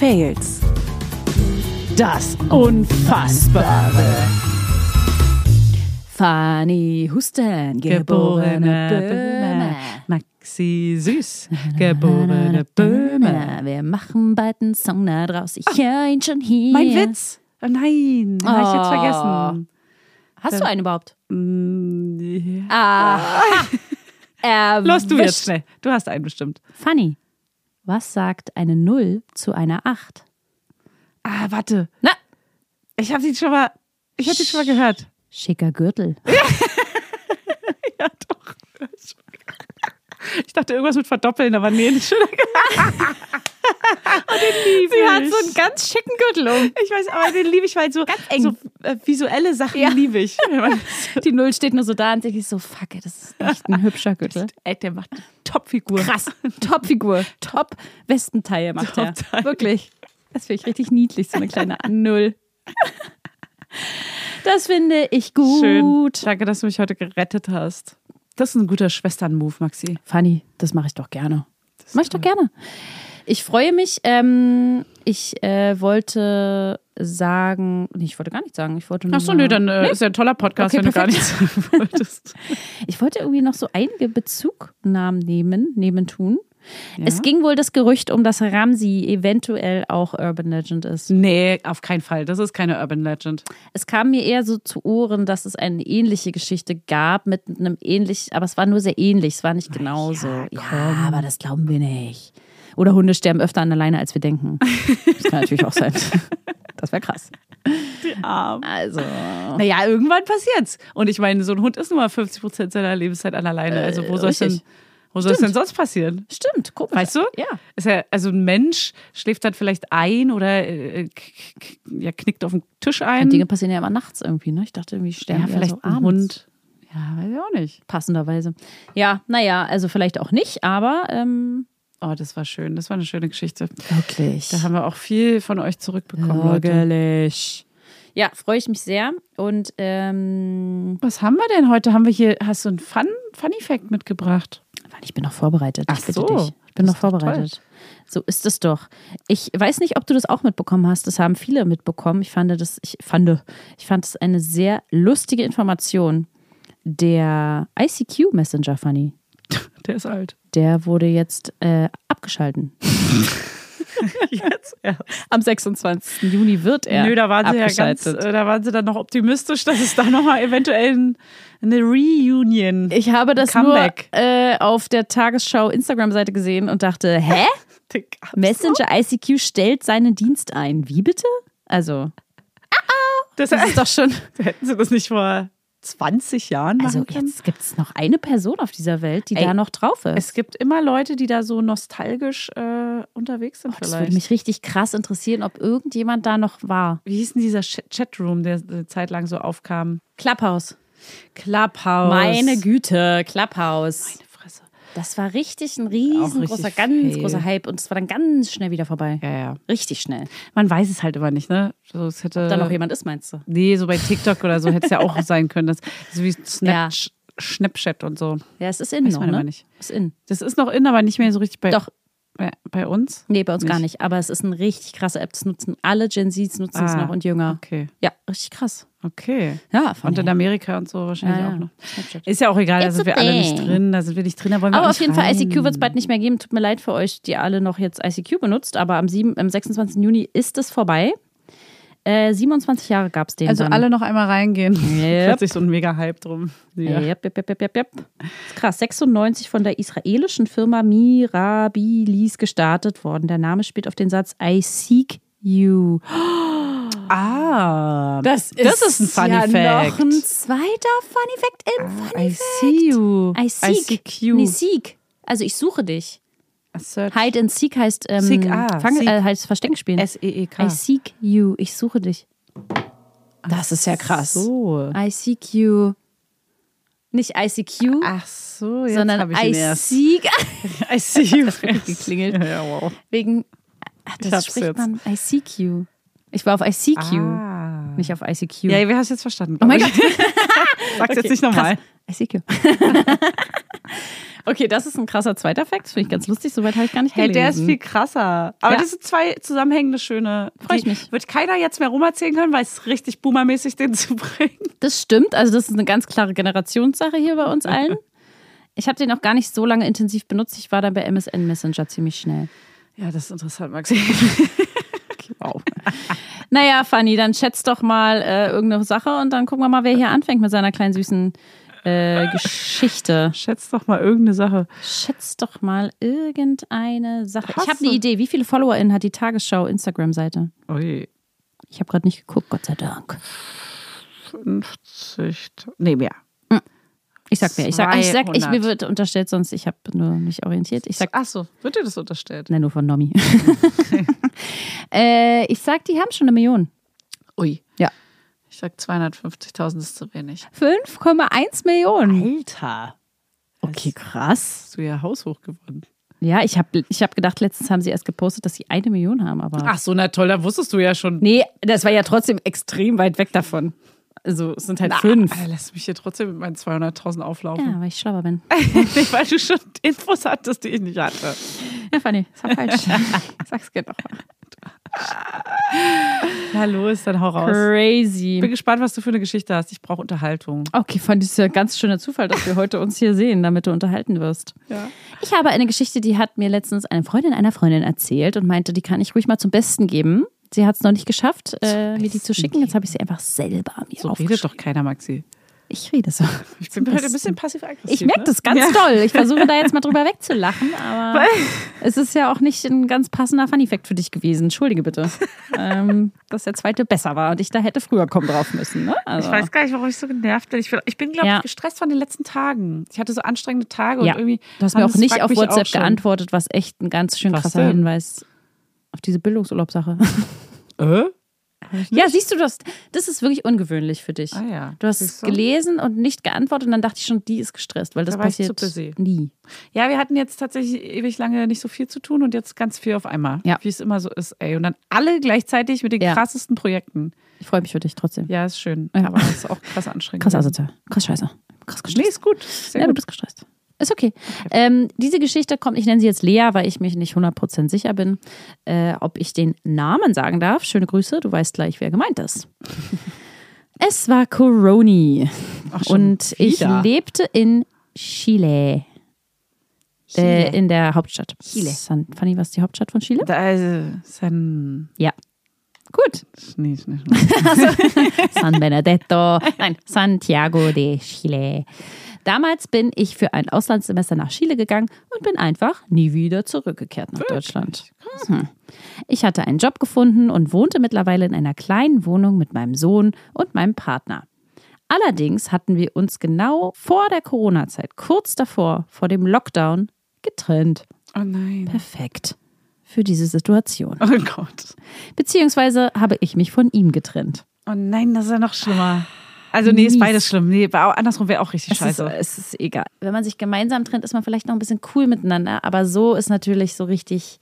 Fails. Das Unfassbare. Fanny Husten, geborene Böhme. Maxi Süß, geborene Böhme. Wir machen bald einen Song da draus. Ich höre ihn schon hier. Mein Witz. Oh nein, den habe ich jetzt vergessen. Hast du einen überhaupt? Los, du jetzt schnell. Du hast einen bestimmt. Fanny, was sagt eine 0 zu einer 8? Warte. Na? Ich habe die schon mal gehört. Schicker Gürtel. Ja, doch. Ich dachte irgendwas mit verdoppeln, aber nee, nicht schon. Und den liebe Sie ich. hat so einen ganz schicken Gürtel um. Ich weiß, aber den liebe ich, weil so, Ganz eng. so visuelle Sachen liebe ich. Die 0 steht nur so da und denke ich so, fuck, das ist echt ein hübscher Gürtel. Ey, der macht eine Top-Figur. Krass, Top-Figur, Top-Westenteil macht er. Top-Teil. Wirklich. Das finde ich richtig niedlich, so eine kleine 0. Das finde ich gut. Schön. Danke, dass du mich heute gerettet hast. Das ist ein guter Schwestern-Move, Maxi. Fanny, das mache ich doch gerne. Ich freue mich. Ich wollte sagen, nee, ich wollte gar nichts sagen. Ich wollte nur Achso, nee, dann ist ja ein toller Podcast, Okay, wenn du gar nichts sagen wolltest. Ich wollte irgendwie noch so einige Bezugnahmen nehmen. Ja? Es ging wohl das Gerücht um, dass Ramsey eventuell auch Urban Legend ist. Nee, auf keinen Fall. Das ist keine Urban Legend. Es kam mir eher so zu Ohren, dass es eine ähnliche Geschichte gab mit einem ähnlich, aber es war nur sehr ähnlich, es war nicht genauso. Ja, aber das glauben wir nicht. Oder Hunde sterben öfter an der Leine, als wir denken. Das kann natürlich auch sein. Das wäre krass. Die Arme. Also. Naja, irgendwann passiert's. Und ich meine, so ein Hund ist nur mal 50% seiner Lebenszeit an der Leine. Also wo soll es denn sonst passieren? Stimmt, komisch. Weißt du? Ja. Ist ja, also ein Mensch schläft dann vielleicht ein oder knickt auf den Tisch ein. Dinge passieren ja immer nachts irgendwie, ne? Ich dachte irgendwie, sterben Ja, vielleicht so ein abends. Hund. Ja, weiß ich auch nicht. Passenderweise. Ja, naja, also vielleicht auch nicht, aber Oh, das war schön. Das war eine schöne Geschichte. wirklich. Da haben wir auch viel von euch zurückbekommen, Leute. Wirklich. Ja, freue ich mich sehr. Und Was haben wir denn heute? Hast du einen Funny Fact mitgebracht? ich bin noch vorbereitet. Ach Ich bitte so. dich. Ich bin Das noch ist doch vorbereitet. So ist es doch. Ich weiß nicht, ob du das auch mitbekommen hast. Das haben viele mitbekommen. Ich fand es eine sehr lustige Information. Der ICQ Messenger, Fanny, Der ist alt. der wurde jetzt abgeschalten. Jetzt erst. Am 26. Juni wird er Nö, da waren sie abgeschaltet. da waren sie dann noch optimistisch, dass es da nochmal eventuell eine Reunion. Ich habe das Comeback. nur auf der Tagesschau Instagram-Seite gesehen und dachte, hä? Messenger ICQ stellt seinen Dienst ein. Wie bitte? Also, Das ist doch schon. Hätten sie das nicht vor 20 Jahren machen Also können? jetzt gibt es noch eine Person auf dieser Welt, die da noch drauf ist. Es gibt immer Leute, die da so nostalgisch unterwegs sind Das vielleicht. würde mich richtig krass interessieren, ob irgendjemand da noch war. Wie hieß denn dieser Chatroom, der eine Zeit lang so aufkam? Clubhouse. Meine Güte, Clubhouse. Meine Fresse. Das war richtig ein Auch riesengroßer, richtig ganz fail. großer Hype und es war dann ganz schnell wieder vorbei. Ja. Richtig schnell. Man weiß es halt immer nicht, ne? So, es hätte, Ob da noch jemand ist, meinst du? Nee, so bei TikTok oder so hätte es ja auch sein können. Das, so wie Ja. Snapchat und so. Ja, es ist in Weiß noch, man ne? aber nicht. Ist in. Das ist noch in, aber nicht mehr so richtig Doch. bei uns. Nee, bei uns gar nicht. Aber es ist eine richtig krasse App. Das nutzen alle Gen Zs, nutzen es noch und Jünger. Okay. Ja, richtig krass. Okay. Ja, Und in Amerika und so wahrscheinlich auch noch. Snapchat. Ist ja auch egal, da It's sind wir a alle nicht thing. drin. Da sind wir nicht drin, da wollen wir Aber auch auf jeden nicht Fall, rein. ICQ wird es bald nicht mehr geben. Tut mir leid für euch, die alle noch jetzt ICQ benutzt. Aber am 26. Juni ist es vorbei. 27 Jahre gab es den Also dann. alle noch einmal reingehen. Yep. Plötzlich so ein mega Hype drum. Ja. Yep. Ist krass. 96 von der israelischen Firma Mirabilis gestartet worden. Der Name spielt auf den Satz I seek you. Das ist ein Funny ja Fact. noch ein zweiter Funny Fact im Funny I Fact. see you. I seek you. Nee, seek. Also ich suche dich. Search. Hide and Seek heißt, Seek, seek. heißt Verstecken spielen. S-E-E-K. I seek you. Ich suche dich. Das ist ja krass. So. I seek you. Nicht ICQ, Ach so, jetzt sondern habe ich I ihn erst. seek. I see you. Das hat geklingelt. Ja, wow. Wegen, Ich das hab's spricht jetzt. man I seek you. Ich war auf I seek you, nicht auf ICQ. Ja, wir haben es jetzt verstanden. Oh mein Gott. Sag's jetzt nicht nochmal. I seek you. Okay, das ist ein krasser zweiter Fakt. Finde ich ganz lustig. Soweit habe ich gar nicht gelesen. Hey, der ist viel krasser. Aber das sind 2 zusammenhängende, schöne. Freue ich mich. Wird keiner jetzt mehr rumerzählen können, weil es ist richtig boomermäßig, den zu bringen. Das stimmt. Also das ist eine ganz klare Generationssache hier bei uns allen. Ich habe den auch gar nicht so lange intensiv benutzt. Ich war dann bei MSN Messenger ziemlich schnell. Ja, das ist interessant, Maxi. Wow. Naja, Fanny, dann schätzt doch mal irgendeine Sache und dann gucken wir mal, wer hier anfängt mit seiner kleinen süßen Geschichte. Schätzt doch mal irgendeine Sache. Schätzt doch mal irgendeine Sache. Hast Ich habe du? eine Idee. Wie viele FollowerInnen hat die Tagesschau Instagram-Seite? Ui. Ich habe gerade nicht geguckt, Gott sei Dank. 50. Nee, mehr. Ich sag mehr. Mir 200. wird unterstellt, sonst ich habe nur mich orientiert. Ich sag, Ach so, wird dir das unterstellt? nur von Nomi. Ich sag, die haben schon 1 Million. Ui. Ja. Ich sag 250.000 ist zu wenig. 5,1 Millionen. Alter. Okay, krass. Hast du ja haushoch gewonnen. Ja, ich hab gedacht, letztens haben sie erst gepostet, dass sie 1 Million haben, aber. Ach so, na toll, da wusstest du ja schon. Nee, das war ja trotzdem extrem weit weg davon. Also es sind halt 5. Lass mich hier trotzdem mit meinen 200.000 auflaufen. Ja, weil ich schlauer bin. Nicht, weil du schon Infos hattest, die ich nicht hatte. Ja, Fanny, das war falsch. Sag's gerne nochmal. Na los, dann hau raus. Crazy. Ich bin gespannt, was du für eine Geschichte hast. Ich brauche Unterhaltung. Okay, Fanny, das ist ja ein ganz schöner Zufall, dass wir heute uns hier sehen, damit du unterhalten wirst. Ja. Ich habe eine Geschichte, die hat mir letztens eine Freundin einer Freundin erzählt und meinte, die kann ich ruhig mal zum Besten geben. Sie hat es noch nicht geschafft, mir die zu schicken. Jetzt habe ich sie einfach selber mir So aufgeschrieben. redet doch keiner, Maxi. Ich rede so. Ich bin heute ein bisschen passiv-aggressiv. Ich merke ne? das ganz doll. Ich versuche da jetzt mal drüber wegzulachen, aber es ist ja auch nicht ein ganz passender Funny-Fact für dich gewesen. Entschuldige bitte. Dass der zweite besser war und ich da hätte früher kommen drauf müssen. Ne? Also. Ich weiß gar nicht, warum ich so genervt bin. Ich bin, glaube ich, gestresst von den letzten Tagen. Ich hatte so anstrengende Tage und irgendwie. Du hast mir auch nicht fuckt auf mich WhatsApp auch schon. geantwortet, was echt ein ganz schön Was krasser denn? Hinweis auf diese Bildungsurlaubssache. Ja, siehst du, das ist wirklich ungewöhnlich für dich. Ah ja. Du hast Siehst du? gelesen und nicht geantwortet und dann dachte ich schon, die ist gestresst, weil das Da war ich passiert zu busy. nie. Ja, wir hatten jetzt tatsächlich ewig lange nicht so viel zu tun und jetzt ganz viel auf einmal. Ja. Wie es immer so ist, ey. Und dann alle gleichzeitig mit den krassesten Projekten. Ich freue mich für dich trotzdem. Ja, ist schön. Ja. Aber es ist auch krass anstrengend. Krass asozial. Krass scheiße. Krass gestresst. Nee, ist gut. Sehr Ja, du gut. bist gestresst. Ist okay. Diese Geschichte kommt, ich nenne sie jetzt Lea, weil ich mich nicht 100% sicher bin, ob ich den Namen sagen darf. Schöne Grüße, du weißt gleich, wer gemeint ist. Es war Coroni und ich lebte in Chile. In der Hauptstadt. Chile. Fanny, was ist die Hauptstadt von Chile? Ja. Gut. Nicht. San Benedetto. Nein, Santiago de Chile. Damals bin ich für ein Auslandssemester nach Chile gegangen und bin einfach nie wieder zurückgekehrt nach Deutschland. Ich hatte einen Job gefunden und wohnte mittlerweile in einer kleinen Wohnung mit meinem Sohn und meinem Partner. Allerdings hatten wir uns genau vor der Corona-Zeit, kurz davor, vor dem Lockdown, getrennt. Oh nein. Perfekt für diese Situation. Oh Gott. Beziehungsweise habe ich mich von ihm getrennt. Oh nein, das ist ja noch schlimmer. Also nee, ist beides schlimm. Nee, andersrum wäre auch richtig scheiße. Es ist egal. Wenn man sich gemeinsam trennt, ist man vielleicht noch ein bisschen cool miteinander. Aber so ist natürlich so richtig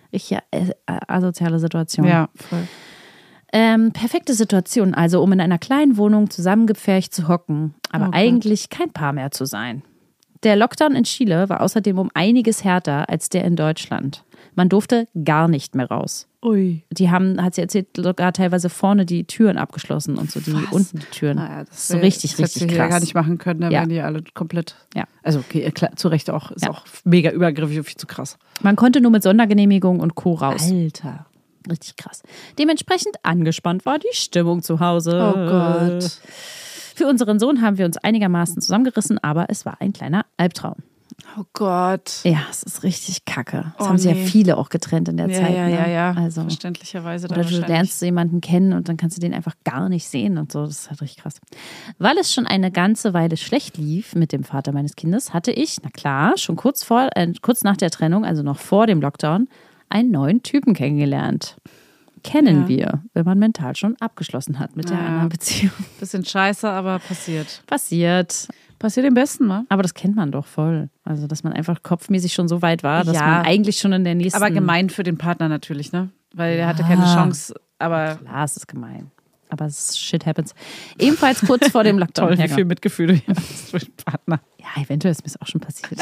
asoziale Situation. Ja, voll. Perfekte Situation, also um in einer kleinen Wohnung zusammengepfercht zu hocken, aber eigentlich kein Paar mehr zu sein. Der Lockdown in Chile war außerdem um einiges härter als der in Deutschland. Man durfte gar nicht mehr raus. Ui. Die haben, hat sie erzählt, sogar teilweise vorne die Türen abgeschlossen und so unten die Türen. Naja, das so richtig hätte sie krass. ja gar nicht machen können, da Ja. wären die alle komplett. Ja. Also okay, klar, zu Recht auch. Ist auch mega übergriffig und viel zu krass. Man konnte nur mit Sondergenehmigung und Co. raus. Alter. Richtig krass. Dementsprechend angespannt war die Stimmung zu Hause. Oh Gott. Für unseren Sohn haben wir uns einigermaßen zusammengerissen, aber es war ein kleiner Albtraum. Oh Gott. Ja, es ist richtig kacke. Das Oh, haben sich nee. ja viele auch getrennt in der Zeit. Ne? Ja. Also, Verständlicherweise. oder du lernst jemanden kennen und dann kannst du den einfach gar nicht sehen und so. Das ist halt richtig krass. Weil es schon eine ganze Weile schlecht lief mit dem Vater meines Kindes, hatte ich, na klar, schon kurz nach der Trennung, also noch vor dem Lockdown, einen neuen Typen kennengelernt. Kennen wir, wenn man mental schon abgeschlossen hat mit der anderen Beziehung. Bisschen scheiße, aber passiert. Passiert dem Besten, ne? Aber das kennt man doch voll. Also, dass man einfach kopfmäßig schon so weit war, dass Ja. man eigentlich schon in der nächsten... Aber gemein für den Partner natürlich, ne? Weil er hatte keine Chance, aber Klar, es ist gemein. Aber shit happens. Ebenfalls kurz vor dem Lockdown. Toll, wie viel Mitgefühl du hier hast für den Partner. Ja, eventuell ist mir das auch schon passiert.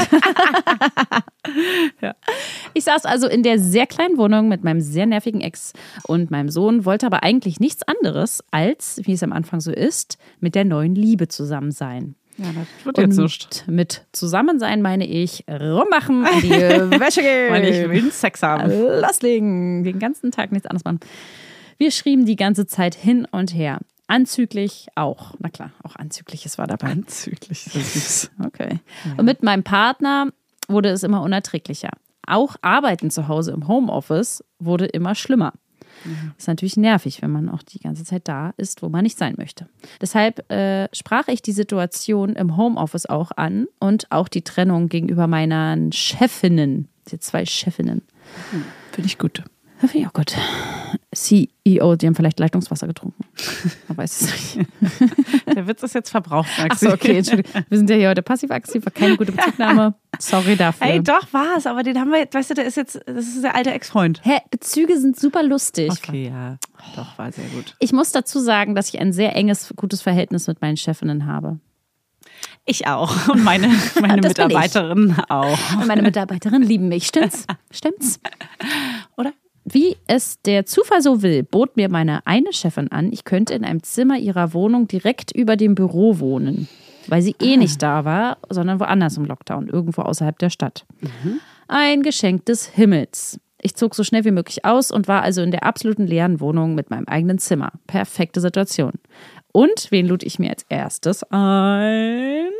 Ja. Ich saß also in der sehr kleinen Wohnung mit meinem sehr nervigen Ex und meinem Sohn, wollte aber eigentlich nichts anderes als, wie es am Anfang so ist, mit der neuen Liebe zusammen sein. Ja, das wird jetzt nicht. Mit Zusammensein meine ich rummachen, in die Wäsche gehen. Weil ich will Sex haben. Loslegen, den ganzen Tag nichts anderes machen. Wir schrieben die ganze Zeit hin und her. Anzüglich auch. Na klar, auch Anzügliches war dabei. Anzüglich, so süß. Okay. Ja. Und mit meinem Partner wurde es immer unerträglicher. Auch Arbeiten zu Hause im Homeoffice wurde immer schlimmer. Das ist natürlich nervig, wenn man auch die ganze Zeit da ist, wo man nicht sein möchte. Deshalb sprach ich die Situation im Homeoffice auch an und auch die Trennung gegenüber meinen Chefinnen. Die 2 Chefinnen. Finde ich gut. Finde ich auch gut. CEO, die haben vielleicht Leitungswasser getrunken. Man weiß es nicht. Der Witz ist jetzt verbraucht, Maxi. Achso, okay, Entschuldigung. Wir sind ja hier heute passiv-aktiv, war keine gute Bezugnahme. Sorry dafür. Ey, doch, war es, aber den haben wir, weißt du, das ist der alte Ex-Freund. Hä, Bezüge sind super lustig. Okay, ja, doch, war sehr gut. Ich muss dazu sagen, dass ich ein sehr enges, gutes Verhältnis mit meinen Chefinnen habe. Ich auch. Und meine Mitarbeiterinnen auch. Und meine Mitarbeiterinnen lieben mich. Stimmt's? Stimmt's? Oder? Wie es der Zufall so will, bot mir meine eine Chefin an, ich könnte in einem Zimmer ihrer Wohnung direkt über dem Büro wohnen, weil sie nicht da war, sondern woanders im Lockdown, irgendwo außerhalb der Stadt. Ein Geschenk des Himmels. Ich zog so schnell wie möglich aus und war also in der absoluten leeren Wohnung mit meinem eigenen Zimmer. Perfekte Situation. Und wen lud ich mir als erstes ein?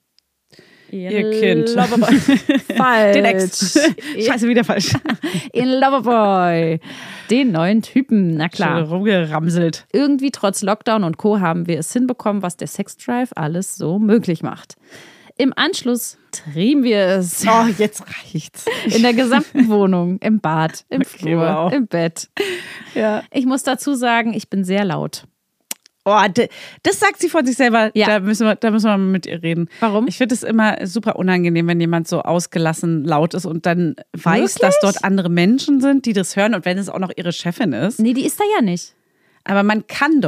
Ihr Kind. Loverboy. Falsch. Den Ex. Scheiße, wieder falsch. Ihren Loverboy. Den neuen Typen, na klar. Schon rumgeramselt. Irgendwie trotz Lockdown und Co. haben wir es hinbekommen, was der Sexdrive alles so möglich macht. Im Anschluss trieben wir es. Oh, jetzt reicht's. In der gesamten Wohnung, im Bad, im Flur, wow. im Bett. Ja. Ich muss dazu sagen, ich bin sehr laut. Oh, das sagt sie von sich selber. Ja. Da müssen wir mal mit ihr reden. Warum? Ich finde es immer super unangenehm, wenn jemand so ausgelassen laut ist und dann weiß, dass dort andere Menschen sind, die das hören und wenn es auch noch ihre Chefin ist. Nee, die ist da ja nicht. Aber man kann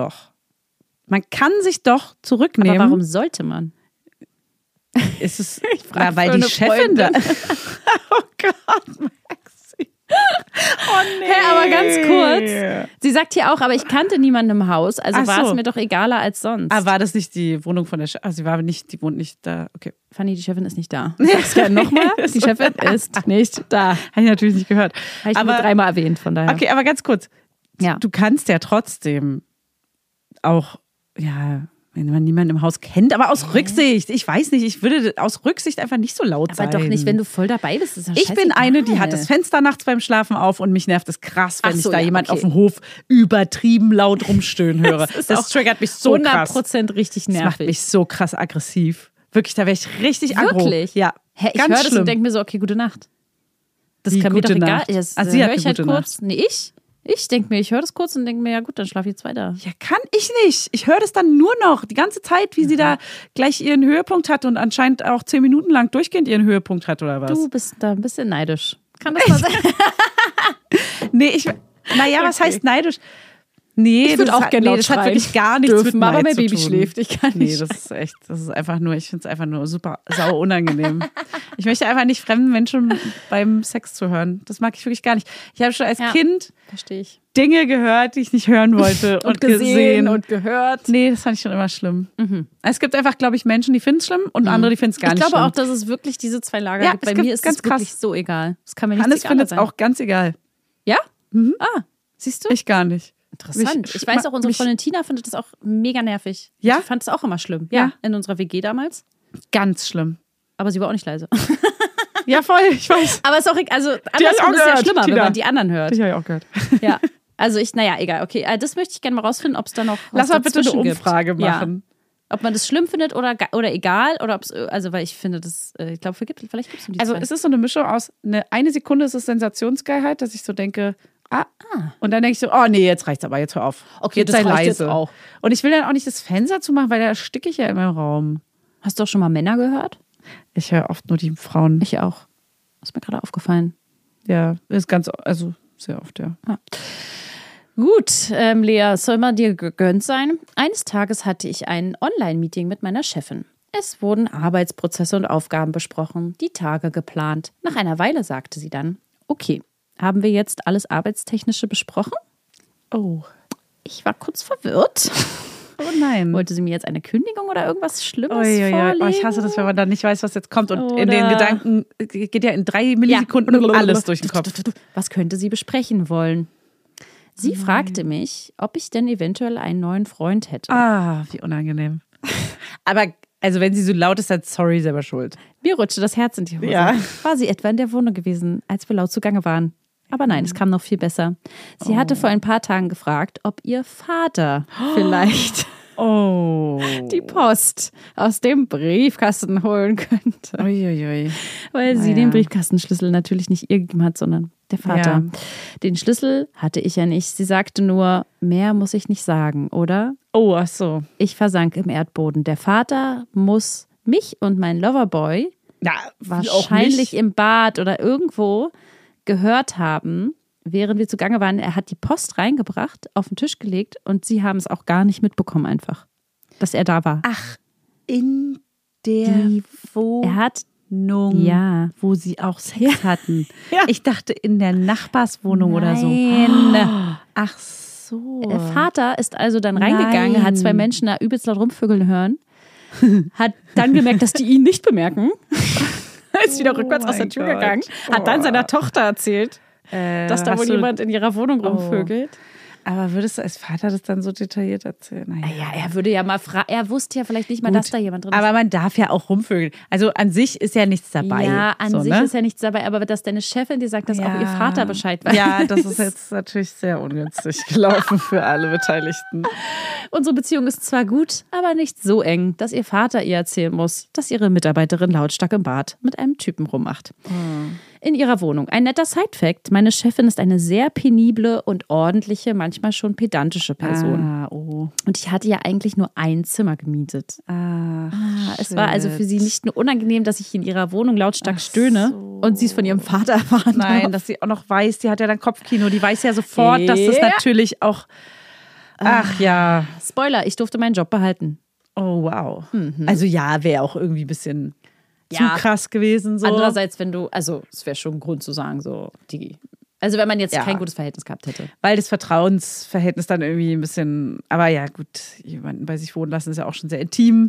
sich doch zurücknehmen. Aber warum sollte man? Ist es, weil die Chefin da. Oh Gott, Maxi. Oh nee. Hey, aber ganz kurz. Sie sagt hier auch, aber ich kannte niemanden im Haus, also war es mir doch egaler als sonst. Ah, war das nicht die Wohnung von der Chefin? Sie war nicht, die wohnt nicht da. Okay. Fanny, die Chefin ist nicht da. Ich sag's gerne nochmal. Die Chefin ist nicht da. Habe ich natürlich nicht gehört. Habe ich nur 3-mal erwähnt, von daher. Okay, aber ganz kurz. Ja. Du kannst ja trotzdem auch, ja, wenn man niemanden im Haus kennt, aber aus Rücksicht. Ich weiß nicht, ich würde aus Rücksicht einfach nicht so laut sein. Aber doch nicht, wenn du voll dabei bist. Ist ich bin eine, die hat das Fenster nachts beim Schlafen auf und mich nervt es krass, wenn ich da jemand auf dem Hof übertrieben laut rumstöhnen höre. Das triggert mich so 100% krass. 100% richtig nervig. Das macht mich so krass aggressiv. Wirklich, da wäre ich richtig aggro. Wirklich? Ja. Hä, ich höre das und denke mir so, okay, gute Nacht. Das kann mir doch egal. Das sie höre ich halt kurz. Nacht. Nee, ich denke mir, ich höre das kurz und denke mir, ja gut, dann schlafe ich jetzt weiter. Ja, kann ich nicht. Ich höre das dann nur noch die ganze Zeit, wie sie da gleich ihren Höhepunkt hat und anscheinend auch 10 Minuten lang durchgehend ihren Höhepunkt hat oder was. Du bist da ein bisschen neidisch. Kann das mal sein? Nee, was heißt neidisch? Nee, ich würde auch gerne das hat wirklich gar nichts dürfen, mit Neid aber mein zu Baby tun. schläft. Ich kann nicht. Nee, das ist einfach nur, ich finde es einfach nur super sau unangenehm. Ich möchte einfach nicht fremden Menschen beim Sex zu hören. Das mag ich wirklich gar nicht. Ich habe schon als Kind Dinge gehört, die ich nicht hören wollte und gesehen und gehört. Nee, das fand ich schon immer schlimm. Es gibt einfach, glaube ich, Menschen, die finden es schlimm und andere, die finden es gar nicht schlimm. Ich glaube auch, dass es wirklich diese 2 Lager gibt. Bei mir ist es wirklich so egal. Das kann mir nicht Hannes findet es auch ganz egal. Ja? Ah, siehst du? Ich gar nicht. Interessant. Ich weiß auch, unsere Freundin Tina findet das auch mega nervig. Ja? Sie fand es auch immer schlimm. Ja. In unserer WG damals. Ganz schlimm. Aber sie war auch nicht leise. Ja, voll, ich weiß. Aber es ist auch, also andersrum ist es ja schlimmer, Tina. wenn man die anderen hört. Das habe ich auch gehört. Ja. Also egal. Okay, das möchte ich gerne mal rausfinden, ob es da noch was Lass mal bitte eine Umfrage gibt. machen. Ja. Ob man das schlimm findet oder egal oder ob es, also weil ich finde das, ich glaube, vielleicht gibt es die Also 2. es ist so eine Mischung aus, eine Sekunde ist es Sensationsgeilheit, dass ich so denke, und dann denke ich so, oh nee, jetzt reicht's aber, jetzt hör auf. Okay, jetzt das sei reicht leise. jetzt auch. Und ich will dann auch nicht das Fenster zumachen, weil da ersticke ich ja immer im Raum. Hast du auch schon mal Männer gehört? Ich höre oft nur die Frauen. Ich auch. Ist mir gerade aufgefallen. Ja, ist sehr oft, ja. Gut, Lea, es soll mal dir gegönnt sein. Eines Tages hatte ich ein Online-Meeting mit meiner Chefin. Es wurden Arbeitsprozesse und Aufgaben besprochen, die Tage geplant. Nach einer Weile sagte sie dann, okay, haben wir jetzt alles Arbeitstechnische besprochen? Oh. Ich war kurz verwirrt. Oh nein. Wollte sie mir jetzt eine Kündigung oder irgendwas Schlimmes vorlegen? Oh, ich hasse das, wenn man dann nicht weiß, was jetzt kommt. Und in den Gedanken geht ja in 3 Millisekunden alles durch den Kopf. Was könnte sie besprechen wollen? Sie fragte mich, ob ich denn eventuell einen neuen Freund hätte. Ah, wie unangenehm. Aber also wenn sie so laut ist, dann sorry, selber schuld. Mir rutschte das Herz in die Hose. Ja. War sie etwa in der Wohnung gewesen, als wir laut zugange waren? Aber nein, es kam noch viel besser. Sie hatte vor ein paar Tagen gefragt, ob ihr Vater vielleicht die Post aus dem Briefkasten holen könnte. Uiuiui. Weil sie den Briefkastenschlüssel natürlich nicht ihr gegeben hat, sondern der Vater. Ja. Den Schlüssel hatte ich ja nicht. Sie sagte nur, mehr muss ich nicht sagen, oder? Oh, ach so. Ich versank im Erdboden. Der Vater muss mich und mein Loverboy wahrscheinlich im Bad oder irgendwo gehört haben, während wir zugange waren. Er hat die Post reingebracht, auf den Tisch gelegt und sie haben es auch gar nicht mitbekommen einfach, dass er da war. Ach, in der Wohnung, wo sie auch Sex hatten. Ja. Ich dachte in der Nachbarswohnung oder so. Nein. Ach so. Der Vater ist also dann reingegangen, hat 2 Menschen da übelst laut rumvögeln hören, hat dann gemerkt, dass die ihn nicht bemerken. Ist wieder rückwärts aus der Tür gegangen, hat dann seiner Tochter erzählt, dass da wohl jemand in ihrer Wohnung rumvögelt. Aber würdest du als Vater das dann so detailliert erzählen? Naja, er würde ja mal fragen, er wusste ja vielleicht nicht mal, dass da jemand drin ist. Aber man darf ja auch rumvögeln. Also an sich ist ja nichts dabei. Ja, an sich ist ja nichts dabei, aber dass deine Chefin dir sagt, dass auch ihr Vater Bescheid weiß. Ja, das ist jetzt natürlich sehr ungünstig gelaufen für alle Beteiligten. Unsere Beziehung ist zwar gut, aber nicht so eng, dass ihr Vater ihr erzählen muss, dass ihre Mitarbeiterin lautstark im Bad mit einem Typen rummacht. In ihrer Wohnung. Ein netter Side-Fact: Meine Chefin ist eine sehr penible und ordentliche, manchmal schon pedantische Person. Und ich hatte ja eigentlich nur ein Zimmer gemietet. Es war also für sie nicht nur unangenehm, dass ich in ihrer Wohnung lautstark stöhne und sie es von ihrem Vater erfahren. Nein, dass sie auch noch weiß, die hat ja dann Kopfkino, die weiß ja sofort, dass das natürlich auch... Ach ja. Spoiler, ich durfte meinen Job behalten. Oh, wow. Also ja, wäre auch irgendwie ein bisschen... zu krass gewesen. So. Andererseits, es wäre schon ein Grund zu sagen, also wenn man jetzt kein gutes Verhältnis gehabt hätte. Weil das Vertrauensverhältnis dann irgendwie ein bisschen, aber ja gut, jemanden bei sich wohnen lassen ist ja auch schon sehr intim.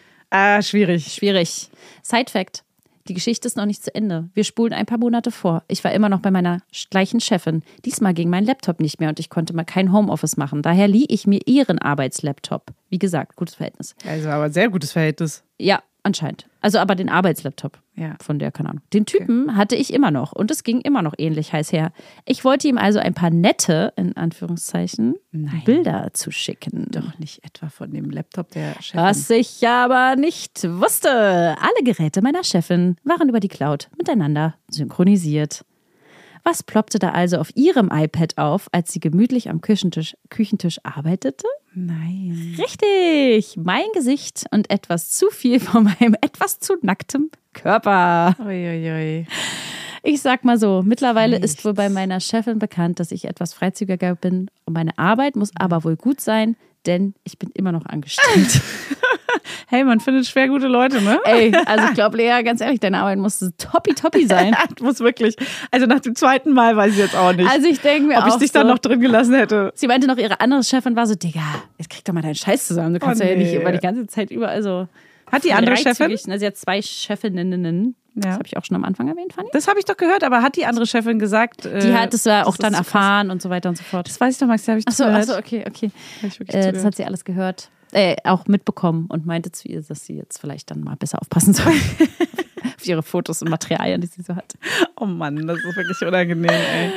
Schwierig. Side-Fact: Die Geschichte ist noch nicht zu Ende. Wir spulen ein paar Monate vor. Ich war immer noch bei meiner gleichen Chefin. Diesmal ging mein Laptop nicht mehr und ich konnte mal kein Homeoffice machen. Daher lieh ich mir ihren Arbeitslaptop. Wie gesagt, gutes Verhältnis. Also aber sehr gutes Verhältnis. Ja, anscheinend. Also aber den Arbeitslaptop. Ja. Von der, keine Ahnung. Den Typen hatte ich immer noch und es ging immer noch ähnlich heiß her. Ich wollte ihm also ein paar nette, in Anführungszeichen, Bilder zuschicken. Doch nicht etwa von dem Laptop der Chefin. Was ich aber nicht wusste. Alle Geräte meiner Chefin waren über die Cloud miteinander synchronisiert. Was ploppte da also auf ihrem iPad auf, als sie gemütlich am Küchentisch arbeitete? Nein. Richtig, mein Gesicht und etwas zu viel von meinem etwas zu nacktem Körper. Uiuiui. Ich sag mal so, mittlerweile ist wohl bei meiner Chefin bekannt, dass ich etwas freizügiger bin. Und meine Arbeit muss aber wohl gut sein, denn ich bin immer noch angestellt. Hey, man findet schwer gute Leute, ne? Ey, also ich glaube, Lea, ganz ehrlich, deine Arbeit muss toppi sein. Muss wirklich. Also nach dem 2. Mal weiß ich jetzt auch nicht. Also ich denke mir ob ich dich dann noch drin gelassen hätte. Sie meinte noch, ihre andere Chefin war so, Digga, jetzt krieg doch mal deinen Scheiß zusammen. Du kannst ja nicht über die ganze Zeit überall so. Hat die andere Chefin? Sie hat 2 Chefinnen. Das habe ich auch schon am Anfang erwähnt, Fanny. Das habe ich doch gehört, aber hat die andere Chefin gesagt... Die hat es ja auch dann erfahren und so weiter und so fort. Das weiß ich doch, Max, habe ich gehört. Achso, okay. Das hat sie alles gehört. Auch mitbekommen und meinte zu ihr, dass sie jetzt vielleicht dann mal besser aufpassen soll. Auf ihre Fotos und Materialien, die sie so hat. Oh Mann, das ist wirklich unangenehm, ey.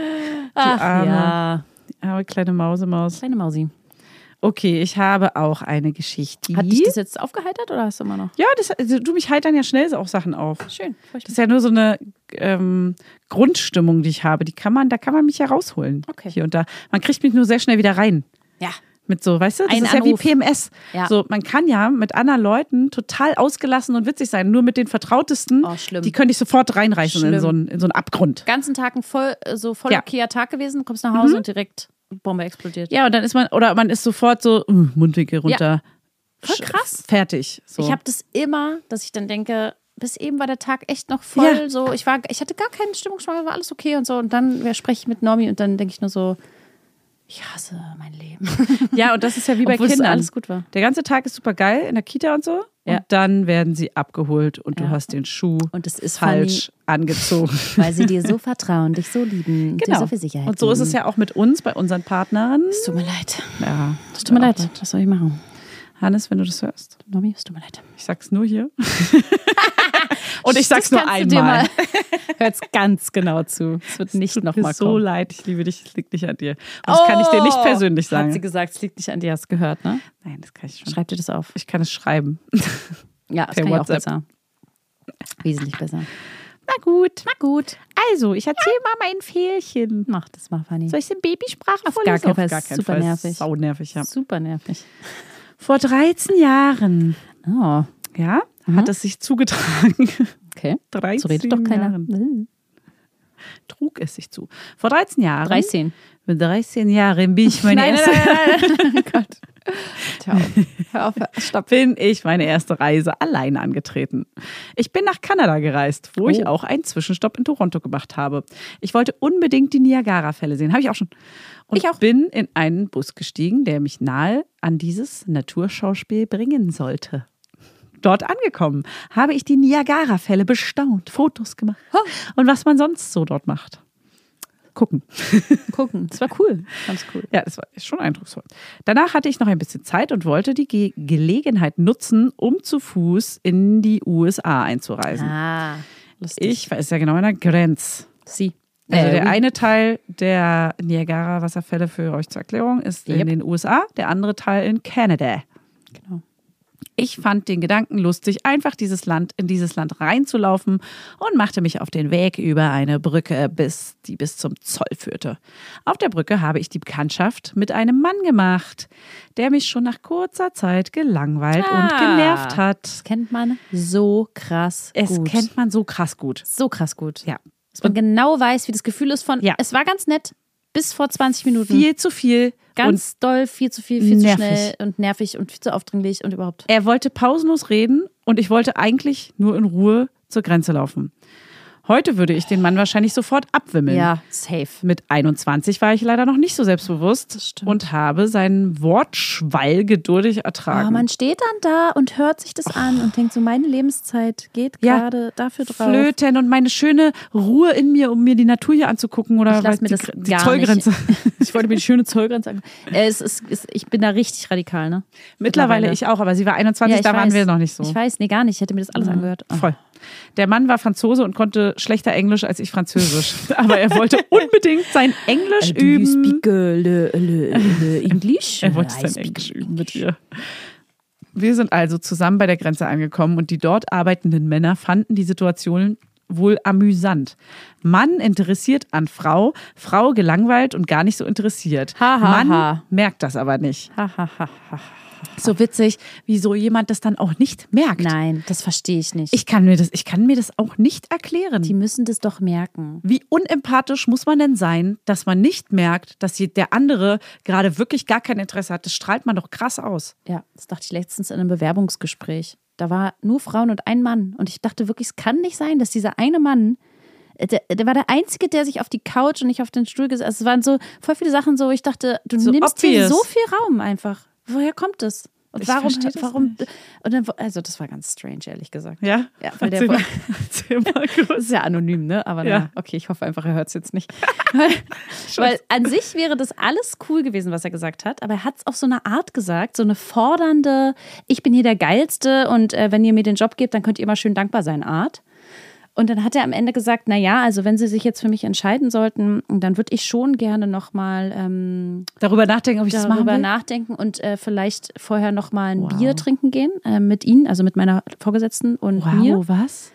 Ach ja. Aber kleine Mausemaus. Kleine Mausi. Okay, ich habe auch eine Geschichte. Hat dich das jetzt aufgeheitert oder hast du immer noch? Ja, mich heitern ja schnell auch Sachen auf. Schön. Das ist ja nur so eine Grundstimmung, die ich habe. Da kann man mich ja rausholen. Okay. Hier und da. Man kriegt mich nur sehr schnell wieder rein. Ja. Mit so, weißt du, das ist Anruf. Ja wie PMS. Ja. So, man kann ja mit anderen Leuten total ausgelassen und witzig sein. Nur mit den Vertrautesten, die könnte ich sofort reinreißen in so einen Abgrund. Ganzen Tag voll okayer Tag gewesen, kommst nach Hause und direkt Bombe explodiert. Ja, und dann ist man ist sofort so, Mundwinkel runter. Ja. Voll krass. Fertig. So. Ich habe das immer, dass ich dann denke, bis eben war der Tag echt noch voll so. Ich hatte gar keinen Stimmungsschwanger, war alles okay und so. Und dann spreche ich mit Normi und dann denke ich nur so, ich hasse mein Leben. Ja, und das ist ja wie bei Kindern. Alles gut war. Der ganze Tag ist super geil in der Kita und so. Ja. Und dann werden sie abgeholt und du hast den Schuh und es ist falsch angezogen. Weil sie dir so vertrauen, dich so lieben, dir so viel Sicherheit und so ist es ja auch mit uns, bei unseren Partnern. Es tut mir leid. Ja. Es tut mir leid. Was soll ich machen? Hannes, wenn du das hörst. Nomi, es tut mir leid. Ich sag's nur hier. Und ich sag's nur einmal. Hört's ganz genau zu. Es wird nicht nochmal kommen. So leid, ich liebe dich, es liegt nicht an dir. Und das kann ich dir nicht persönlich sagen. Hat sie gesagt, es liegt nicht an dir, hast du gehört, ne? Nein, das kann ich schon. Schreib dir das auf. Ich kann es schreiben. Ja, das kann ich auch besser. Wesentlich besser. Na gut. Also, ich erzähle mal mein Fehlchen. Mach das mal, Fanny. Soll ich es in Babysprache vorlesen? Auf gar keinen Fall. Super nervig. Sau nervig, ja. Super nervig. Vor 13 Jahren. Oh. Ja, hat es sich zugetragen. Okay. 13 so redet doch keiner. Trug es sich zu. Vor 13 Jahren. 13. Mit 13 Jahren bin ich meine erste. Nein. Gott. Hör auf. Stopp. Bin ich meine erste Reise alleine angetreten. Ich bin nach Kanada gereist, wo ich auch einen Zwischenstopp in Toronto gemacht habe. Ich wollte unbedingt die Niagara-Fälle sehen. Habe ich auch schon. Und ich bin in einen Bus gestiegen, der mich nahe an dieses Naturschauspiel bringen sollte. Dort angekommen habe ich die Niagara-Fälle bestaunt, Fotos gemacht und was man sonst so dort macht. Gucken. Das war cool. Ganz cool. Ja, das war schon eindrucksvoll. Danach hatte ich noch ein bisschen Zeit und wollte die Gelegenheit nutzen, um zu Fuß in die USA einzureisen. Ah, lustig. Ich weiß ja genau an der Grenze. Sie. Also der eine Teil der Niagara-Wasserfälle, für euch zur Erklärung, ist in den USA, der andere Teil in Kanada. Genau. Ich fand den Gedanken lustig, einfach in dieses Land reinzulaufen und machte mich auf den Weg über eine Brücke, die bis zum Zoll führte. Auf der Brücke habe ich die Bekanntschaft mit einem Mann gemacht, der mich schon nach kurzer Zeit gelangweilt und genervt hat. Das kennt man so krass gut. Es kennt man so krass gut. So krass gut. Ja. Dass man genau weiß, wie das Gefühl ist von, es war ganz nett, bis vor 20 Minuten. Viel zu viel. Ganz doll, viel zu viel, viel zu schnell und nervig und viel zu aufdringlich und überhaupt. Er wollte pausenlos reden und ich wollte eigentlich nur in Ruhe zur Grenze laufen. Heute würde ich den Mann wahrscheinlich sofort abwimmeln. Ja, safe. Mit 21 war ich leider noch nicht so selbstbewusst und habe seinen Wortschwall geduldig ertragen. Oh, man steht dann da und hört sich das an und denkt so, meine Lebenszeit geht gerade dafür drauf. Flöten und meine schöne Ruhe in mir, um mir die Natur hier anzugucken oder ich lasse mir das die Zollgrenze. Ich wollte mir die schöne Zollgrenze angucken. Ich bin da richtig radikal, ne? Mittlerweile ich auch, aber sie war 21, da waren wir noch nicht so. Ich weiß, nee, gar nicht. Ich hätte mir das alles angehört. Oh. Voll. Der Mann war Franzose und konnte schlechter Englisch als ich Französisch. Aber er wollte unbedingt sein Englisch üben. Do you speak English? Er wollte sein Englisch üben mit ihr. Wir sind also zusammen bei der Grenze angekommen und die dort arbeitenden Männer fanden die Situation wohl amüsant. Mann interessiert an Frau, Frau gelangweilt und gar nicht so interessiert. Mann merkt das aber nicht. So witzig, wie so jemand das dann auch nicht merkt. Nein, das verstehe ich nicht. Ich kann mir das auch nicht erklären. Die müssen das doch merken. Wie unempathisch muss man denn sein, dass man nicht merkt, dass der andere gerade wirklich gar kein Interesse hat? Das strahlt man doch krass aus. Ja, das dachte ich letztens in einem Bewerbungsgespräch. Da war nur Frauen und ein Mann. Und ich dachte wirklich, es kann nicht sein, dass dieser eine Mann, der war der Einzige, der sich auf die Couch und nicht auf den Stuhl gesetzt hat. Also es waren so voll viele Sachen so, ich dachte, du nimmst hier so viel Raum einfach. Woher kommt das? Und warum? Und dann, also das war ganz strange, ehrlich gesagt. Ja? Ja, weil erzähl mal kurz. Das ist ja anonym, ne? Aber ja. Okay, ich hoffe einfach, er hört es jetzt nicht. Weil an sich wäre das alles cool gewesen, was er gesagt hat, aber er hat es auf so eine Art gesagt, so eine fordernde, ich bin hier der Geilste und wenn ihr mir den Job gebt, dann könnt ihr immer schön dankbar sein Art. Und dann hat er am Ende gesagt, naja, also wenn Sie sich jetzt für mich entscheiden sollten, dann würde ich schon gerne nochmal darüber nachdenken, ob ich das machen will. Darüber nachdenken und vielleicht vorher nochmal ein Bier trinken gehen mit Ihnen, also mit meiner Vorgesetzten und mir. Wow, was?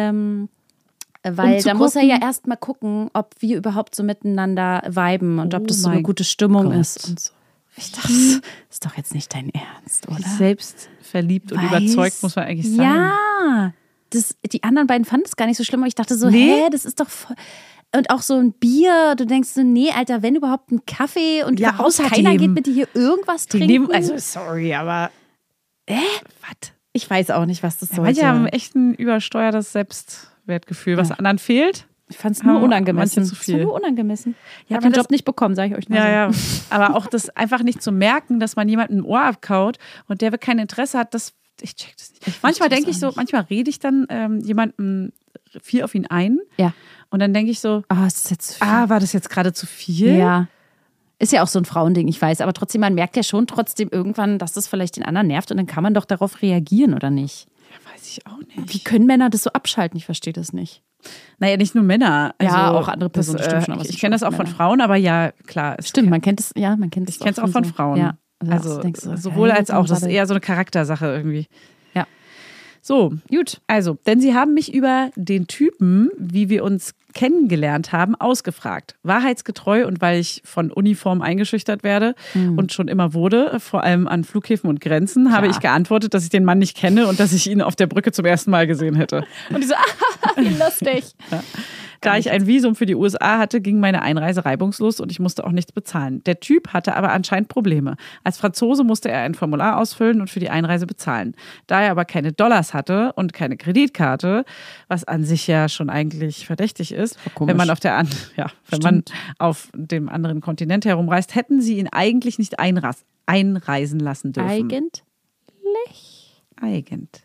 Weil da muss er ja erst mal gucken, ob wir überhaupt so miteinander viben und ob das so eine gute Stimmung ist. Und so. Ich dachte, das ist doch jetzt nicht dein Ernst, oder? Selbst verliebt und überzeugt muss man eigentlich sein. Ja, die anderen beiden fanden es gar nicht so schlimm, aber ich dachte so, das ist doch voll. Und auch so ein Bier, du denkst so, nee, Alter, wenn überhaupt ein Kaffee und Ja, überhaupt keiner geht mit dir hier irgendwas trinken. Also sorry, aber was? Ich weiß auch nicht, was das soll. Manche haben echt ein übersteuertes Selbstwertgefühl, was anderen fehlt. Ich fand es nur unangemessen. Zu viel. Nur unangemessen. Ich habe aber den Job nicht bekommen, sage ich euch mal. Ja, aber auch das einfach nicht zu merken, dass man jemanden ein Ohr abkaut und der kein Interesse hat, ich check das nicht. Manchmal denke ich so, manchmal rede ich dann jemanden viel auf ihn ein. Ja. Und dann denke ich so, ist das jetzt zu viel? war das jetzt gerade zu viel? Ja. Ist ja auch so ein Frauending, ich weiß. Aber trotzdem, man merkt ja schon trotzdem irgendwann, dass das vielleicht den anderen nervt und dann kann man doch darauf reagieren, oder nicht? Ja, weiß ich auch nicht. Wie können Männer das so abschalten? Ich verstehe das nicht. Naja, nicht nur Männer. Also, ja, auch andere Personen. Das, stimmt schon, ich kenne das auch von Frauen, aber ja, klar. Stimmt, man kennt es, ja, man kennt es. Ich kenne es auch von Frauen. Ja. Also sowohl als auch. Das ist eher so eine Charaktersache irgendwie. Ja. So, gut. Also, denn sie haben mich über den Typen, wie wir uns kennengelernt haben, ausgefragt. Wahrheitsgetreu und weil ich von Uniform eingeschüchtert werde und schon immer wurde, vor allem an Flughäfen und Grenzen, habe ich geantwortet, dass ich den Mann nicht kenne und dass ich ihn auf der Brücke zum ersten Mal gesehen hätte. Und die so, wie lustig. Ja. Da ich ein Visum für die USA hatte, ging meine Einreise reibungslos und ich musste auch nichts bezahlen. Der Typ hatte aber anscheinend Probleme. Als Franzose musste er ein Formular ausfüllen und für die Einreise bezahlen. Da er aber keine Dollars hatte und keine Kreditkarte, was an sich ja schon eigentlich verdächtig ist, wenn man auf dem anderen Kontinent herumreist, hätten sie ihn eigentlich nicht einreisen lassen dürfen. Eigentlich.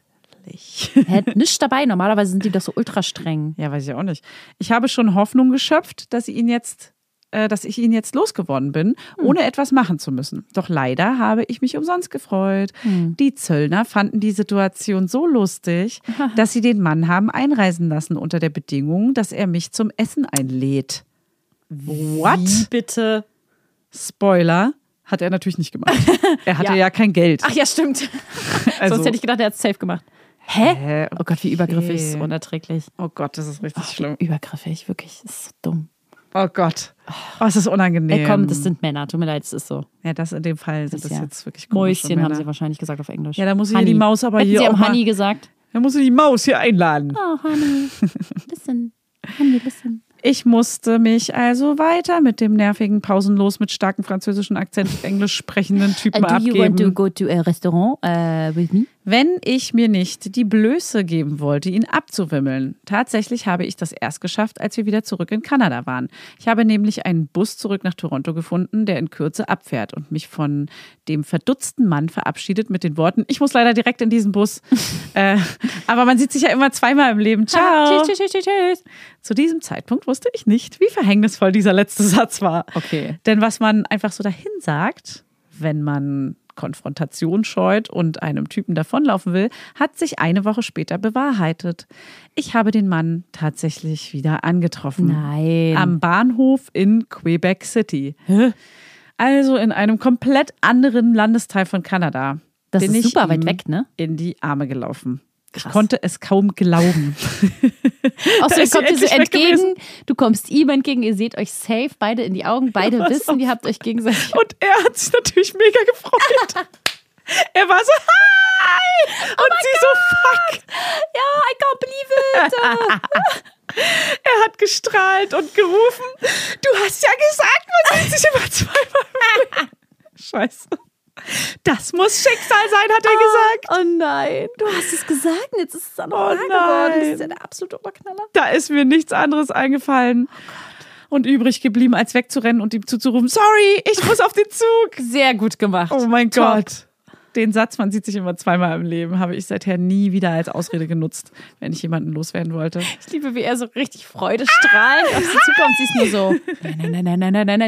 Hätte nichts dabei. Normalerweise sind die doch so ultra streng. Ja, weiß ich auch nicht. Ich habe schon Hoffnung geschöpft, dass ich ihn jetzt losgeworden bin, ohne etwas machen zu müssen. Doch leider habe ich mich umsonst gefreut. Die Zöllner fanden die Situation so lustig, dass sie den Mann haben einreisen lassen unter der Bedingung, dass er mich zum Essen einlädt. What? Wie bitte? Spoiler. Hat er natürlich nicht gemacht. Er hatte ja kein Geld. Ach ja, stimmt. Sonst hätte ich gedacht, er hat es safe gemacht. Hä? Oh Gott, wie übergriffig, ist unerträglich. Oh Gott, das ist richtig schlimm. Übergriffig, wirklich, das ist so dumm. Oh Gott, es ist unangenehm. Ey, komm, das sind Männer, tut mir leid, es ist so. Ja, das in dem Fall sind das jetzt wirklich komische Mäuschen Männer. haben sie wahrscheinlich gesagt auf Englisch. Ja, da muss ich die Maus aber Hätten hier sie auch haben Honey gesagt. Da muss ich die Maus hier einladen. Oh, Honey, listen. Honey, listen. Ich musste mich also weiter mit dem nervigen, pausenlos mit starkem französischen Akzent englisch sprechenden Typen abgeben. Do you want to go to a restaurant with me? Wenn ich mir nicht die Blöße geben wollte, ihn abzuwimmeln. Tatsächlich habe ich das erst geschafft, als wir wieder zurück in Kanada waren. Ich habe nämlich einen Bus zurück nach Toronto gefunden, der in Kürze abfährt und mich von dem verdutzten Mann verabschiedet mit den Worten, ich muss leider direkt in diesen Bus. Aber man sieht sich ja immer zweimal im Leben. Ciao. Tschüss. Zu diesem Zeitpunkt wusste ich nicht, wie verhängnisvoll dieser letzte Satz war. Okay. Denn was man einfach so dahin sagt, wenn man Konfrontation scheut und einem Typen davonlaufen will, hat sich eine Woche später bewahrheitet. Ich habe den Mann tatsächlich wieder angetroffen. Nein. Am Bahnhof in Quebec City. Also in einem komplett anderen Landesteil von Kanada. Das ist super weit weg, ne? In die Arme gelaufen. Krass. Ich konnte es kaum glauben. Außerdem kommt ihr so entgegen, du kommst ihm entgegen, ihr seht euch safe, beide in die Augen, beide wissen, ihr habt euch gegenseitig. Und er hat sich natürlich mega gefreut. Er war so, hi! Und sie so, fuck! Ja, I can't believe it! Er hat gestrahlt und gerufen, du hast ja gesagt, man sieht sich immer zweimal. Scheiße. Das muss Schicksal sein, hat er gesagt. Oh nein, du hast es gesagt und jetzt ist es dann noch wahr geworden. Das ist ja der absolute Oberknaller. Da ist mir nichts anderes eingefallen und übrig geblieben, als wegzurennen und ihm zuzurufen, sorry, ich muss auf den Zug. Sehr gut gemacht. Oh mein Gott. Den Satz, man sieht sich immer zweimal im Leben, habe ich seither nie wieder als Ausrede genutzt, wenn ich jemanden loswerden wollte. Ich liebe, wie er so richtig freudestrahlend auf sie zukommt. Sie ist nur so, nein.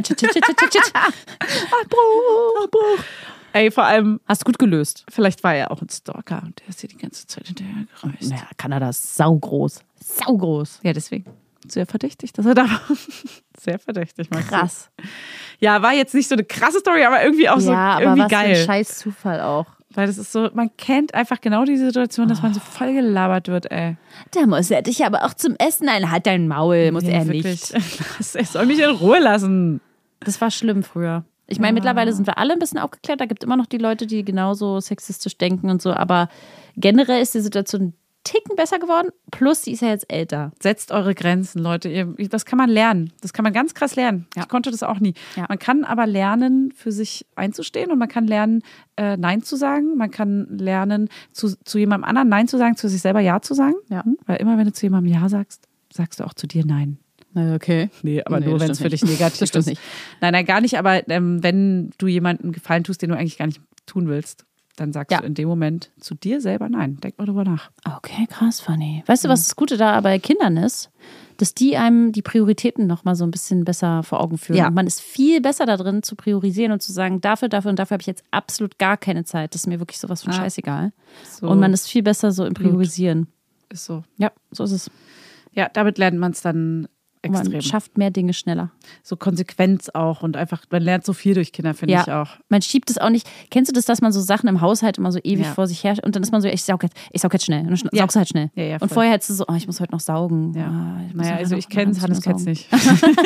Abbruch. Ey, vor allem, hast du gut gelöst. Vielleicht war er auch ein Stalker und der ist hier die ganze Zeit hinterher gereist. Ja, Kanada ist saugroß. Saugroß. Ja, deswegen. Sehr verdächtig, dass er da war. Sehr verdächtig, Maxi. Krass. Ja, war jetzt nicht so eine krasse Story, aber irgendwie auch so irgendwie geil. Ja, aber scheiß Zufall auch. Weil das ist so, man kennt einfach genau die Situation, dass man so voll gelabert wird, ey. Da muss er dich aber auch zum Essen ein. Halt dein Maul, muss er wirklich nicht. Er soll mich in Ruhe lassen. Das war schlimm früher. Ich meine, mittlerweile sind wir alle ein bisschen aufgeklärt. Da gibt es immer noch die Leute, die genauso sexistisch denken und so. Aber generell ist die Situation Ticken besser geworden, plus sie ist ja jetzt älter. Setzt eure Grenzen, Leute. Das kann man lernen. Das kann man ganz krass lernen. Ja. Ich konnte das auch nie. Ja. Man kann aber lernen, für sich einzustehen und man kann lernen, Nein zu sagen. Man kann lernen, zu jemandem anderen Nein zu sagen, zu sich selber Ja zu sagen. Ja. Weil immer, wenn du zu jemandem Ja sagst, sagst du auch zu dir Nein. Okay. Nee, aber nur, wenn es für dich negativ ist. Das nicht. Nein, gar nicht. Aber wenn du jemandem Gefallen tust, den du eigentlich gar nicht tun willst, dann sagst du in dem Moment zu dir selber Nein. Denk mal drüber nach. Okay, krass, funny. Weißt du, was das Gute da bei Kindern ist? Dass die einem die Prioritäten noch mal so ein bisschen besser vor Augen führen. Ja. Und man ist viel besser da drin, zu priorisieren und zu sagen, dafür und dafür habe ich jetzt absolut gar keine Zeit. Das ist mir wirklich sowas von scheißegal. So. Und man ist viel besser so im Priorisieren. Ist so. Ja, so ist es. Ja, damit lernt man es dann extrem. Man schafft mehr Dinge schneller. So Konsequenz auch und einfach, man lernt so viel durch Kinder, finde ich auch. Man schiebt es auch nicht. Kennst du das, dass man so Sachen im Haushalt immer so ewig vor sich her und dann ist man so, ich saug jetzt schnell. Und dann saugst du halt schnell. Ja, und vorher hättest du so, ich muss heute noch saugen. Ja. Also ich kenne es, Hannes kennt es nicht.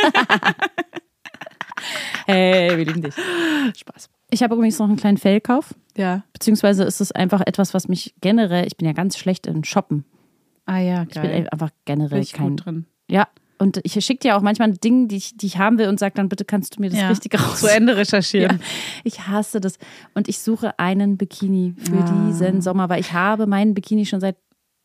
Hey, wir lieben dich. Spaß. Ich habe übrigens noch einen kleinen Fehlkauf. Ja. Beziehungsweise ist es einfach etwas, was mich generell, ich bin ja ganz schlecht in Shoppen. Ah ja, geil. Ich bin einfach generell kein gut drin. Ja. Und ich schicke dir auch manchmal Dinge, die ich haben will und sage dann, bitte kannst du mir das richtig raus. Zu Ende recherchieren. Ja. Ich hasse das. Und ich suche einen Bikini für diesen Sommer, weil ich habe meinen Bikini schon seit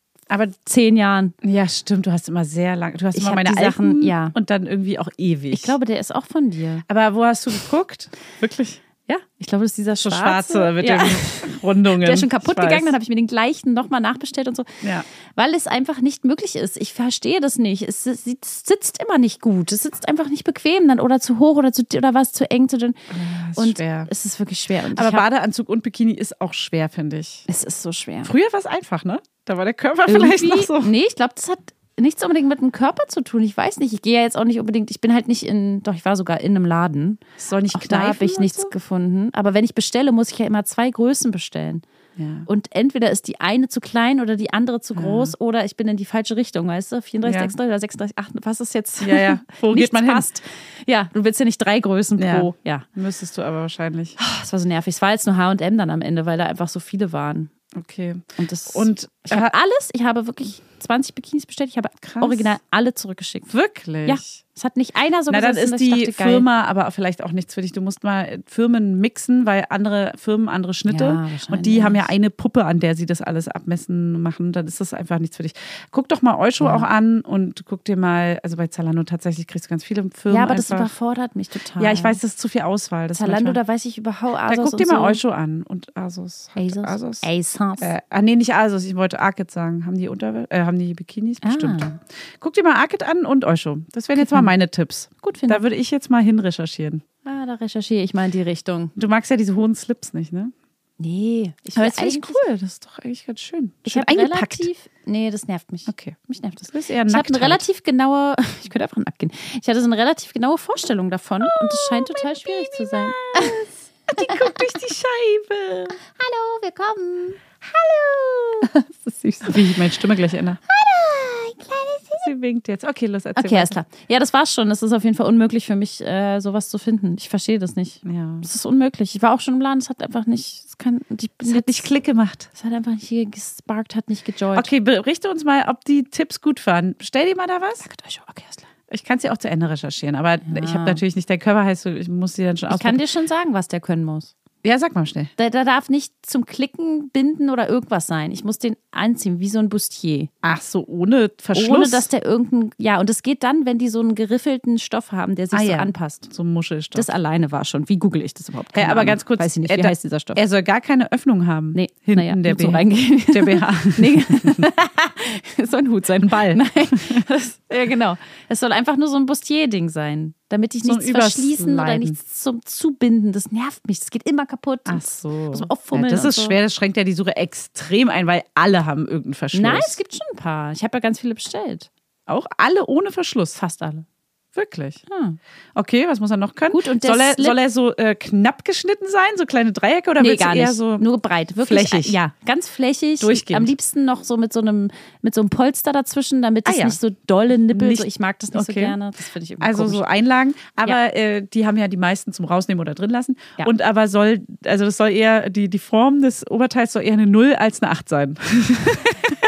10 Jahren. Ja, stimmt. Du hast immer sehr lange. Du hast immer meine Sachen und dann irgendwie auch ewig. Ich glaube, der ist auch von dir. Aber wo hast du geguckt? Wirklich? Ja, ich glaube, das ist dieser schwarze mit den Rundungen. Der ist schon kaputt gegangen, dann habe ich mir den gleichen nochmal nachbestellt und so. Ja. Weil es einfach nicht möglich ist. Ich verstehe das nicht. Es sitzt immer nicht gut. Es sitzt einfach nicht bequem dann oder zu hoch oder was zu eng, zu dünn. Ja, ist schwer. Es ist wirklich schwer. Und aber Badeanzug und Bikini ist auch schwer, finde ich. Es ist so schwer. Früher war es einfach, ne? Da war der Körper vielleicht noch so. Nee, ich glaube, das hat nichts unbedingt mit dem Körper zu tun. Ich weiß nicht. Ich gehe ja jetzt auch nicht unbedingt. Ich bin halt nicht ich war sogar in einem Laden. Es soll nicht kneifen. Da habe ich nichts gefunden. Aber wenn ich bestelle, muss ich ja immer 2 Größen bestellen. Ja. Und entweder ist die eine zu klein oder die andere zu groß oder ich bin in die falsche Richtung, weißt du? 34, 36 oder 36, 8, was ist jetzt? Ja. Wo geht man hin? Ja, du willst ja nicht 3 Größen pro. Ja. Müsstest du aber wahrscheinlich. Das war so nervig. Es war jetzt nur H&M dann am Ende, weil da einfach so viele waren. Okay. Und ich habe alles, ich habe wirklich 20 Bikinis bestellt, ich habe original alle zurückgeschickt. Wirklich? Ja. Es hat nicht einer so gesagt. Dann ist die Firma aber vielleicht auch nichts für dich. Du musst mal Firmen mixen, weil andere Firmen andere Schnitte. Ja, und die haben ja eine Puppe, an der sie das alles abmessen machen. Dann ist das einfach nichts für dich. Guck doch mal Eusho auch an und guck dir mal, also bei Zalando tatsächlich kriegst du ganz viele Firmen. Ja, aber das überfordert mich total. Ja, ich weiß, das ist zu viel Auswahl. Zalando, da weiß ich überhaupt Asos. Da guck dir mal Eusho an und Asos. ASOS. Nee, nicht Asos, ich wollte Arket sagen. Haben die Bikinis? Bestimmt. Guck dir mal Arket an und Eusho. Das wären jetzt mal meine Tipps. Gut, finde ich. Da würde ich jetzt mal hin recherchieren. Da recherchiere ich mal in die Richtung. Du magst ja diese hohen Slips nicht, ne? Nee. Aber das finde ich cool. Das ist doch eigentlich ganz schön. Ich habe Nee, das nervt mich. Okay. Mich nervt das. Du bist eher ich habe eine relativ genaue... Ich könnte einfach nackt gehen. Ich hatte so eine relativ genaue Vorstellung davon und es scheint total schwierig zu sein. Die guckt durch die Scheibe. Hallo, willkommen. Hallo. Das ist süß, wie ich meine Stimme gleich ändere. Hallo, kleines Süße. Sie winkt jetzt. Okay, los, erzähl. Okay, alles klar. Ja, das war's schon. Es ist auf jeden Fall unmöglich für mich, sowas zu finden. Ich verstehe das nicht. Ja. Es ist unmöglich. Ich war auch schon im Laden, es hat einfach nicht... Es hat nicht Klick gemacht. Es hat einfach nicht hier gesparkt, hat nicht gejoyt. Okay, berichte uns mal, ob die Tipps gut waren. Stell dir mal da was. Okay, alles klar. Ich kann sie auch zu Ende recherchieren, aber ich habe natürlich nicht, dein Körper heißt, ich muss sie dann schon ausprobieren. Ich kann dir schon sagen, was der können muss. Ja, sag mal schnell. Da darf nicht zum Klicken, binden oder irgendwas sein. Ich muss den anziehen, wie so ein Bustier. Ach so, ohne Verschluss? Ohne, dass der ja, und es geht dann, wenn die so einen geriffelten Stoff haben, der sich so anpasst. So ein Muschelstoff. Das alleine war schon. Wie google ich das überhaupt? Keine aber ganz kurz. Weiß ich nicht, wie heißt dieser Stoff? Er soll gar keine Öffnung haben. Nee, hinten der BH. Reingehen. Der BH. Nee. So ein Hut, ein Ball. Nein. Ja, genau. Es soll einfach nur so ein Bustier-Ding sein. Damit ich nichts verschließen oder nichts zum Zubinden. Das nervt mich. Das geht immer kaputt. Ach so. Muss man auffummeln. Ja, das ist schwer. Das schränkt ja die Suche extrem ein, weil alle haben irgendeinen Verschluss. Nein, es gibt schon ein paar. Ich habe ja ganz viele bestellt. Auch alle ohne Verschluss? Fast alle. Wirklich? Okay, was muss er noch können? Gut, und soll er so knapp geschnitten sein? So kleine Dreiecke? Oder nee, gar nicht. Eher so nur breit. Wirklich, flächig? Ja, ganz flächig. Durchgehend. Am liebsten noch so mit so einem Polster dazwischen, damit es nicht so dolle nippelt. Ich mag das nicht so gerne. Das finde ich irgendwie komisch. So Einlagen. Aber die haben ja die meisten zum Rausnehmen oder drin lassen. Ja. Und aber das soll eher, die Form des Oberteils soll eher eine 0 als eine 8 sein.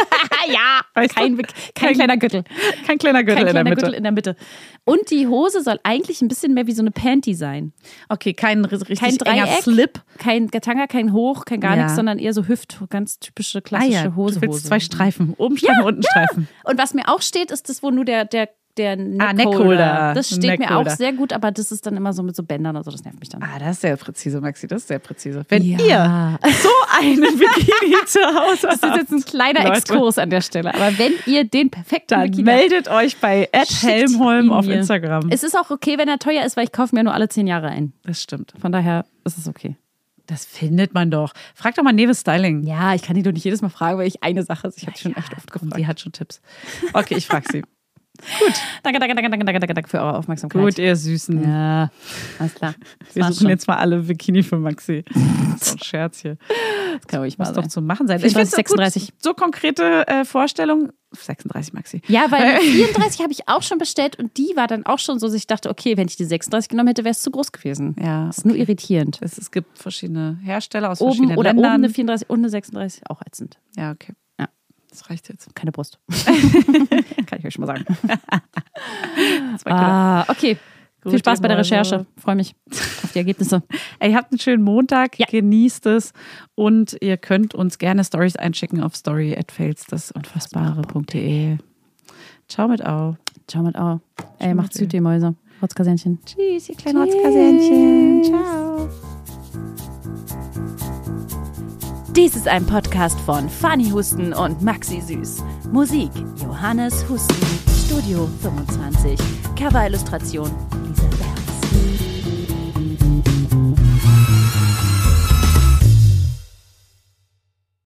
Ja, kein kleiner Gürtel. Kein kleiner Gürtel in der Mitte. Und die Hose soll eigentlich ein bisschen mehr wie so eine Panty sein. Okay, kein richtig Dreieck, enger Slip. Kein Gatanga, kein Hoch, kein gar nichts, sondern eher so ganz typische klassische Hose. Du willst 2 Streifen, oben Streifen, unten Streifen. Und was mir auch steht, ist das, wo nur der Neckholder. Das steht mir auch sehr gut, aber das ist dann immer so mit so Bändern und so, das nervt mich dann. Das ist sehr präzise, Maxi, das ist sehr präzise. Wenn ihr so einen Bikini zu Hause habt. Das ist jetzt ein kleiner Exkurs an der Stelle, aber wenn ihr den perfekten dann Bikini meldet euch bei @helmholm auf Instagram. Es ist auch okay, wenn er teuer ist, weil ich kaufe mir nur alle 10 Jahre ein. Das stimmt. Von daher ist es okay. Das findet man doch. Frag doch mal Neves Styling. Ja, ich kann die doch nicht jedes Mal fragen, weil ich eine Sache ist. Ich habe schon echt oft gefragt. Die hat schon Tipps. Okay, ich frage sie. Gut. Danke für eure Aufmerksamkeit. Gut, ihr Süßen. Ja, alles klar. Wir suchen jetzt mal alle Bikini für Maxi. Das ist doch ein Scherz hier. Das kann ruhig mal doch zu machen sein. Ich finde 36. So konkrete Vorstellungen. 36, Maxi. Ja, weil 34 habe ich auch schon bestellt und die war dann auch schon so, dass ich dachte, okay, wenn ich die 36 genommen hätte, wäre es zu groß gewesen. Ja. Das ist nur irritierend. Es gibt verschiedene Hersteller aus oben verschiedenen oder Ländern. Oben eine 34 und eine 36, auch ätzend. Ja, okay. Ja. Das reicht jetzt. Keine Brust. Kann ich euch schon mal sagen. Okay. Gut, viel Spaß bei der Recherche. Freue mich auf die Ergebnisse. Ey, habt einen schönen Montag. Ja. Genießt es. Und ihr könnt uns gerne Storys einschicken auf story@fails-das-unfassbare.de. Ciao mit Au. Ciao mit Au. Ey, macht's gut, ihr Mäuse. Rotzkasähnchen. Tschüss, ihr kleinen Rotzkasähnchen. Ciao. Dies ist ein Podcast von Fanny Husten und Maxi Süß. Musik Johannes Husten. Studio 25. Coverillustration Lisa Berg.